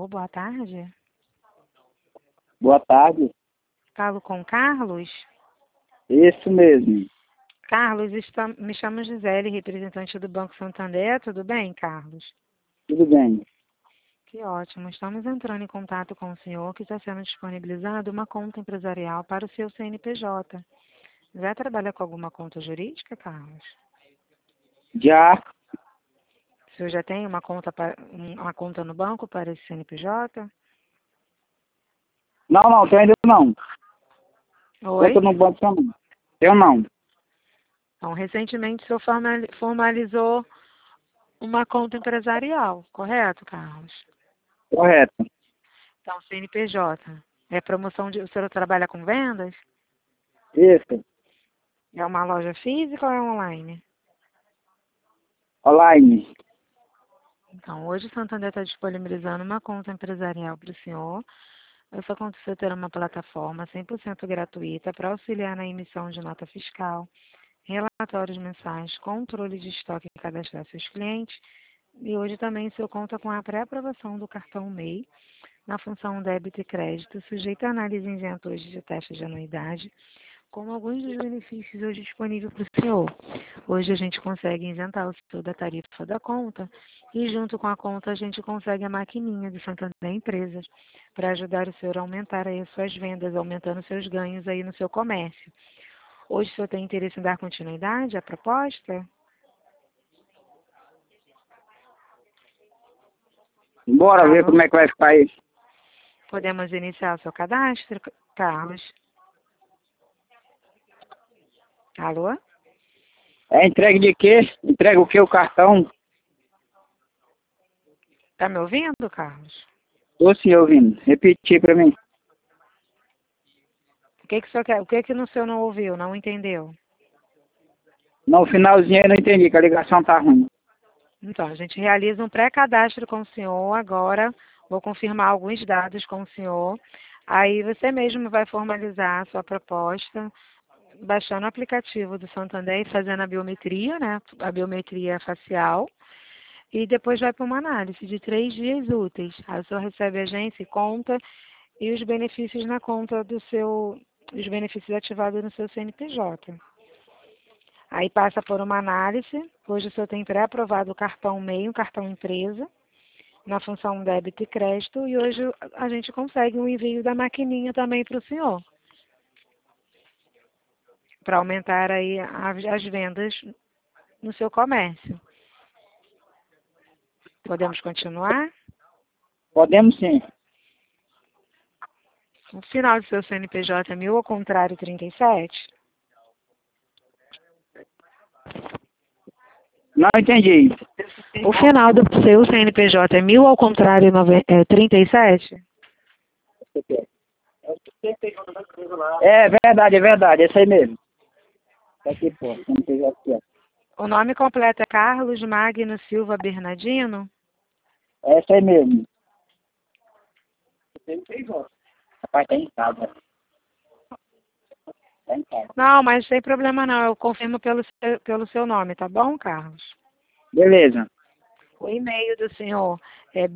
Alô, boa tarde. Boa tarde. Falo com Carlos. Isso mesmo. Carlos, me chamo Gisele, representante do Banco Santander. Tudo bem, Carlos? Tudo bem. Que ótimo. Estamos entrando em contato com o senhor que está sendo disponibilizada uma conta empresarial para o seu CNPJ. Já trabalha com alguma conta jurídica, Carlos? Já? O senhor já tem uma conta no banco para esse CNPJ? Não, tenho ainda não. Oi? Conta no banco também. Eu não. Então, recentemente o senhor formalizou uma conta empresarial, correto, Carlos? Correto. Então, CNPJ. É promoção de... O senhor trabalha com vendas? Isso. É uma loja física ou é online? Online. Então, hoje o Santander está disponibilizando uma conta empresarial para o senhor. Essa conta você terá uma plataforma 100% gratuita para auxiliar na emissão de nota fiscal, relatórios mensais, controle de estoque e cadastrar seus clientes. E hoje também o senhor conta com a pré-aprovação do cartão MEI na função débito e crédito, sujeita a análise em isentores de taxa de anuidade, com alguns dos benefícios hoje disponíveis para o senhor. Hoje a gente consegue isentar o senhor da tarifa da conta e junto com a conta a gente consegue a maquininha de Santander Empresas para ajudar o senhor a aumentar aí as suas vendas, aumentando seus ganhos aí no seu comércio. Hoje o senhor tem interesse em dar continuidade à proposta? Bora ver Alô? como é que vai ficar aí. Podemos iniciar o seu cadastro, Carlos? Alô? É entregue de quê? Entrega o quê? O cartão? Tá me ouvindo, Carlos? Tô sim ouvindo. Repetir pra mim. O que o senhor quer? O que o senhor não ouviu, não entendeu? No finalzinho eu não entendi, que a ligação tá ruim. Então, a gente realiza um pré-cadastro com o senhor agora. Vou confirmar alguns dados com o senhor. Aí você mesmo vai formalizar a sua proposta, baixando o aplicativo do Santander e fazendo a biometria, né? A biometria facial. E depois vai para uma análise de 3 dias úteis. Aí o senhor recebe a agência e conta e os benefícios na conta os benefícios ativados no seu CNPJ. Aí passa por uma análise. Hoje o senhor tem pré-aprovado o cartão MEI, o cartão empresa, na função débito e crédito, e hoje a gente consegue um envio da maquininha também para o senhor, para aumentar aí as vendas no seu comércio. Podemos continuar? Podemos sim. O final do seu CNPJ é 1000 ao contrário 37? Não entendi. O final do seu CNPJ é 1000 ao contrário 37? É verdade. É isso aí mesmo. Tá aqui, pô. Não tem aqui, ó. O nome completo é Carlos Magno Silva Bernardino? É isso aí mesmo. Rapaz, tá em casa. Tá em casa. Não, mas sem problema não. Eu confirmo pelo seu nome, tá bom, Carlos? Beleza. O e-mail do senhor é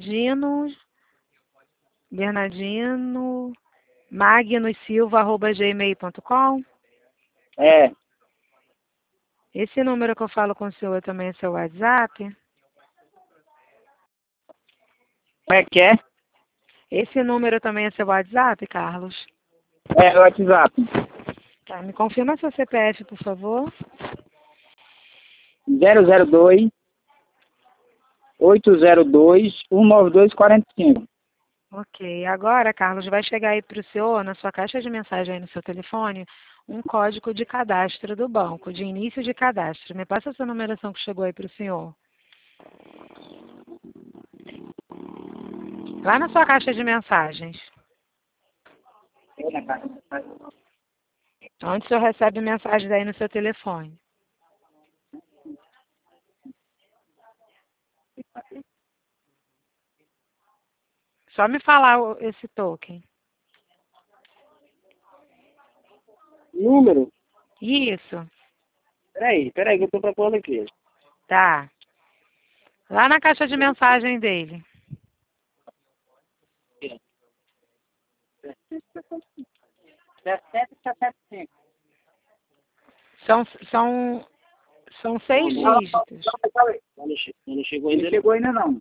Bernardino magnosilva@gmail.com. É. Esse número que eu falo com o senhor também é seu WhatsApp? Como é que é? Esse número também é seu WhatsApp, Carlos? É o WhatsApp. Tá, me confirma seu CPF, por favor. 002 802 19245. Ok, agora, Carlos, vai chegar aí para o senhor, na sua caixa de mensagem aí no seu telefone, um código de cadastro do banco, de início de cadastro. Me passa essa numeração que chegou aí para o senhor. Lá na sua caixa de mensagens. Onde o senhor recebe mensagens aí no seu telefone. Só me falar esse token. Número? Isso, Peraí, que eu tô propondo aqui. tá. Lá na caixa de mensagem dele. 1775. São 6 Não, dígitos. não chegou ainda. Não chegou ainda não.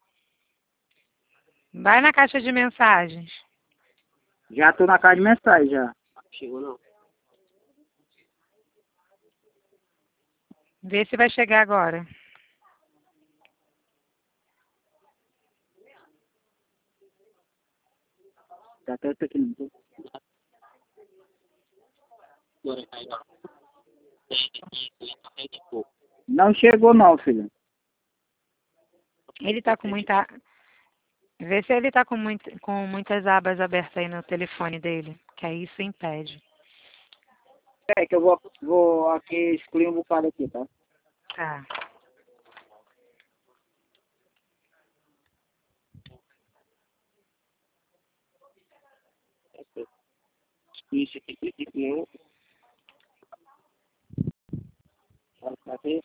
Vai na caixa de mensagens. Já tô na caixa de mensagem já. Chegou não. Vê se vai chegar agora. Tá até aqui. Não chegou não, filho. Ele tá com muita... Vê se ele tá com muitas abas abertas aí no telefone dele, que aí isso impede. É que eu vou aqui excluir um bocado aqui, tá? Tá. Isso aqui não. Aqui.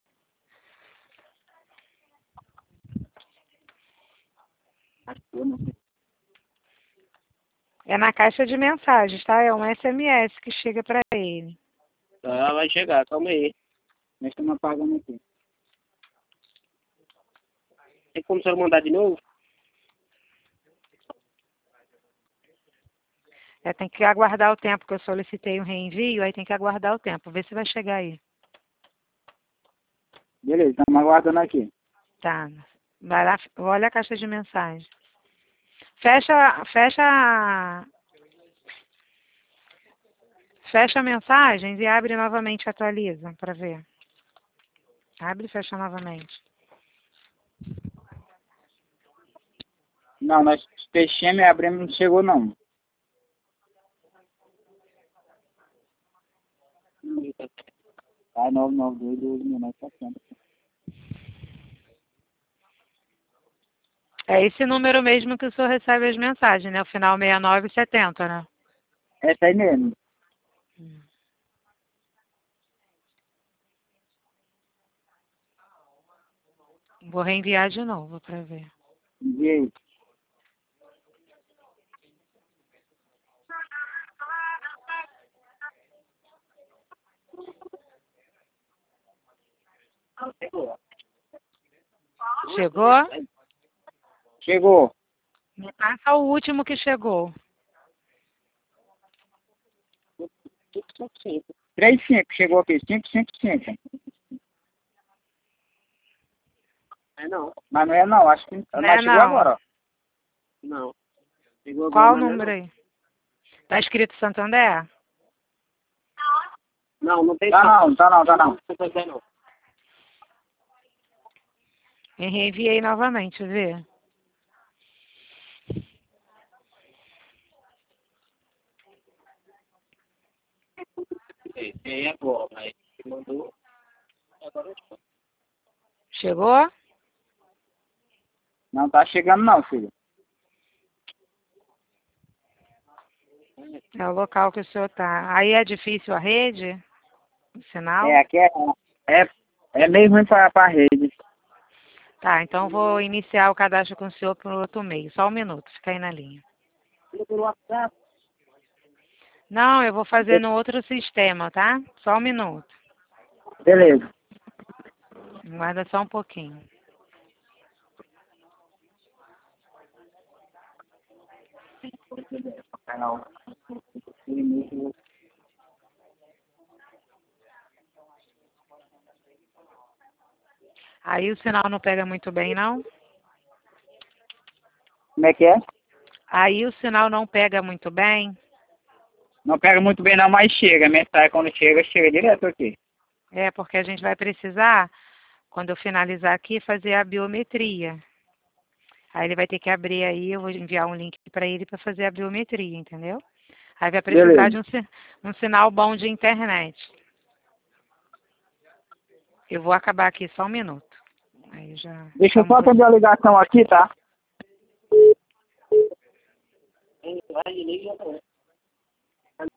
É na caixa de mensagens, tá? É um SMS que chega pra ele. Tá, vai chegar, calma aí. Nós estamos apagando aqui. Tem como você mandar de novo? É, tem que aguardar o tempo que eu solicitei o reenvio, aí tem que aguardar o tempo. Vê se vai chegar aí. Beleza, estamos aguardando aqui. Tá. Vai lá, olha a caixa de mensagem. Fecha mensagens e abre novamente e atualiza para ver. Abre e fecha novamente. Não, nós fechamos e abrimos, não chegou não. Tá, 992-12-1970. É esse número mesmo que o senhor recebe as mensagens, né? O final 6970, né? Essa aí mesmo. Vou reenviar de novo para ver. E aí? Chegou? Chegou. Me passa o último que chegou. 35, chegou aqui, 555. É não. Mas não é não, acho que Não mas é chegou não. agora, ó. Não. Chegou agora, Qual o mas não é número não. aí? Tá escrito Santander? Não, não tem. Tá não. Eu reenviei novamente, vê. Esse aí é bom, mas mandou. Agora Chegou? não tá chegando não, filho. É o local que o senhor tá. Aí é difícil a rede? O sinal? É, aqui é meio ruim pra rede. Tá, então vou iniciar o cadastro com o senhor por outro meio. Só um minuto, fica aí na linha. Pelo WhatsApp. Não, eu vou fazer no outro sistema, tá? Só um minuto. Beleza. Guarda só um pouquinho. Aí o sinal não pega muito bem, não? Como é que é? Aí o sinal não pega muito bem. Não pega muito bem não, mas chega. A mensagem quando chega direto aqui. É, porque a gente vai precisar, quando eu finalizar aqui, fazer a biometria. Aí ele vai ter que abrir aí, eu vou enviar um link para ele para fazer a biometria, entendeu? Aí vai precisar Beleza. de um sinal bom de internet. Eu vou acabar aqui só um minuto. Aí já. Deixa eu só atender a ligação aqui, tá?